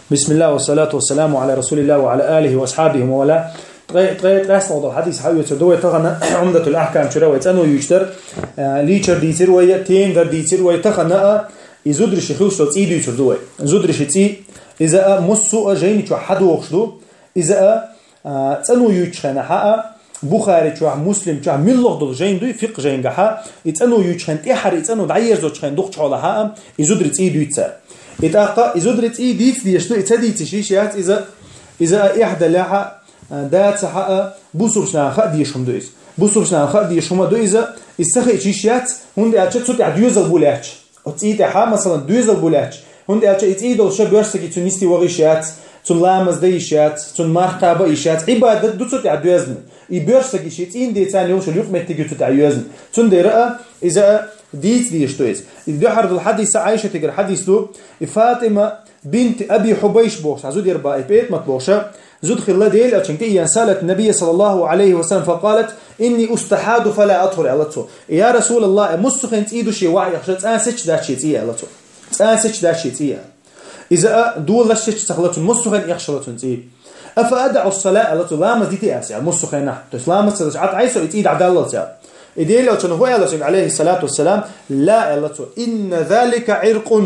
بسم الله والصلاة والسلام على رسول الله وعلى آله وأصحابه وموالاه. تغير موضوع حديث حاوي تدوي تغنى عمدة الأحكام شروي أنو يشتر ليشر ديتر ويا تين غير ديتر ويا تغنى يزودرش خلص تيدو يشردوي زودرش تي إذا مسوا جين شو حد وخشدو إذا أنو يشخن حق بخاري شو مسلم شو ملغ دل جين دو فقه جين جها أنو يشخن تحر أنو دعير زوج خن دخش على حق يزودر تيدو يتسا إذا يزودرت ديت ديشتو إتدي تشيشيات إذا إحدى لها دات حق بوسوبشنا خا ديشهم دويز بوسوبشنا خا ديشهم دو إذا استخي تشيشيات هندي أشياء صوت عديوزل بولاتش أتيت حا مثلا دويزل بولاتش هندي أشياء إتيد وش بيرسكي تونستي وغيشات تون لامز ديشات تون مرتبة إيشات عبادة دو صوت عديوزن يبيرسكي شيء إن دي ثاني وش اليوم متجي صوت عديوزن تون درا إذا ديت ديشتويز إذا حرد الحديث عائشة تقر حديث له فاطمة بنت أبي حبيش بوش عزود يربا إبيت مطبوشة زود خلا ديل أشنكي سالت النبي صلى الله عليه وسلم فقالت إني أستحاد فلا أطهر علته يا رسول الله مستخن تيدو شيء واحد يخشت أنسج دا شيء تيه علته أنسج دا شيء تيه إذا دول لشت سخلته مستخن يخشلته تيه أفأدع الصلاة علته لا مزديتي أسيا مستخن نح تسلام صدق عط عيسى يتيد عدالة إديل أو عليه الصلاة والسلام لا ألتو إن ذلك عرق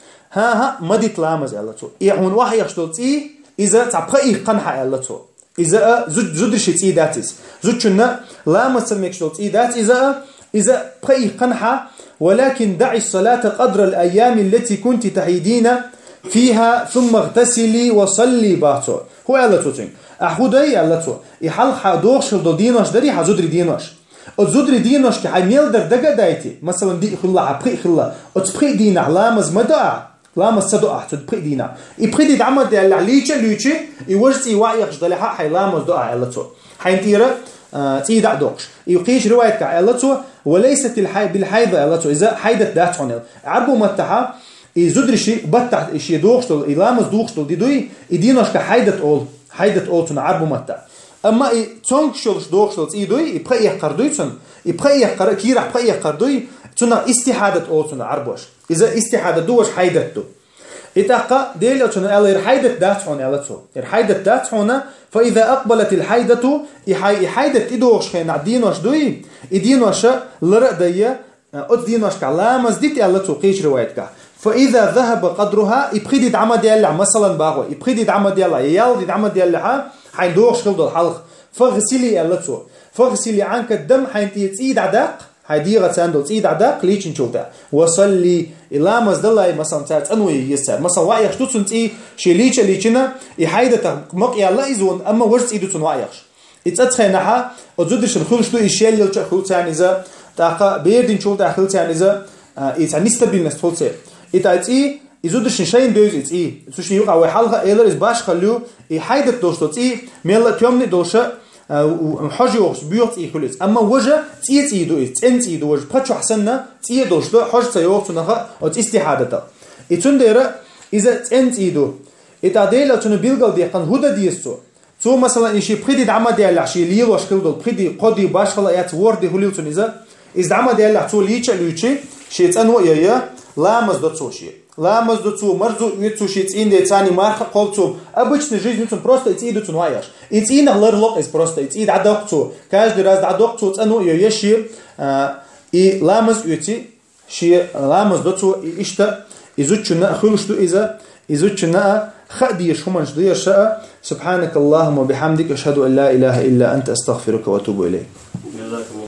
ها مدت لامز ألتو يحون واحد يخشلتي إذا تبقى قنحة ألتو إذا زود شيء داتس زود شنا لامز سميكشلتي دات إذا بقى قنحة ولكن دعي الصلاة قدر الأيام التي كنت تحيدين فيها ثم اغتسلي وصلي باتو هو ألتو تين أحودي ألتو يحل حدوش الديناش دري حزودري ديناش أتزودري ديناش كحيميل در دقة دايتي مثلا دي خلا عبقي خلا أتبقي دينا لامز مدع لامز صدقة تبقي دينا يبقي دي دعمة دي ليتش يوجد وعي يخجدلها حي لامز دعاء ألتو حينتيرا تيدع دوكش يقيش روايتك ألتو وليست بالحيضة ألتو إذا حيدت داتونيل عربو متحا يزودري شي بتح شي دوكشتل يلامز دوكشتل دي دوي يديناش كحيدت أول تنعربو متح أما تونكشلش دوكشلز إيدوي يبقى يقردوي تون يبقى يقر كيرح بقى يقردوي تنا استحادة أول تنا عربوش إذا استحادة دوش حيدت دو إتاقا ديل تنا الله يرحيدت داتحون يلتو يرحيدت داتحونا فإذا أقبلت الحيدة يحيدت إدوش خين عدينوش دوي إدينوش لرأدية أدينوش كلامز ديت يلتو قيش روايتك فإذا ذهب قدرها يبقي دعمة ديالها مثلا باغو يبقي دعمة ديالها يالدي دعمة ديالها حين دوغش خلد الحلق فغسلي ألتو فغسلي عنك الدم حين تيد عداق حيديغة ساندل تيد عداق ليش نشوفها وصلي إلا مزدلا مثلا تاعت أنوي يسر مثلا واعي يخشتو تنتي شي ليشنا يحيدته مقيا لا يزون أما وجد إيدو تنواعيش يتأتخينها وتزودش الخلشتو يشيل يلتش خلتان إذا تاقا بيردين شوفتا خلتان إذا يتعني نستبيل نستفلتي يتأتي يزودش شيء بيوز إيه سوشني يقع وحالها إيلر إز باش خليه يحيدت دوشتو إيه ميلا تيومني دوشة حاجيوش بيوت إيه خلص أما وجه تيه دو إيه تنت إيه دو وجه بحشو حسنا تيه دوشتو حاج تيوش تنها أو استحادته يتون ديرة إذا تنت إيه دو يتعديل تون بيلقل ديقان هودا ديستو تو مثلا إيشي بخدي دعمة ديال عشي ليل واشكل بخدي قدي باش خلا يات وردي هليل تون إذا دعمة ديال تو ليتشي شيء تنو إياه لامز دوتشي لامز دوتو مرزو يتسوشيت إن دي تاني марха قلتو обычной жизнью он просто идут он ваяш идти на лерлок из просто идти дадокцу каждый раз дадокцу цену ее еши и ламаз юти ши ламаз доцу ишта изучنا خلشتو إذا изучنا خديش هم جدير شاء سبحانك اللهم وبحمدك أشهد أن لا إله إلا أنت أستغفرك وأتوب إليك.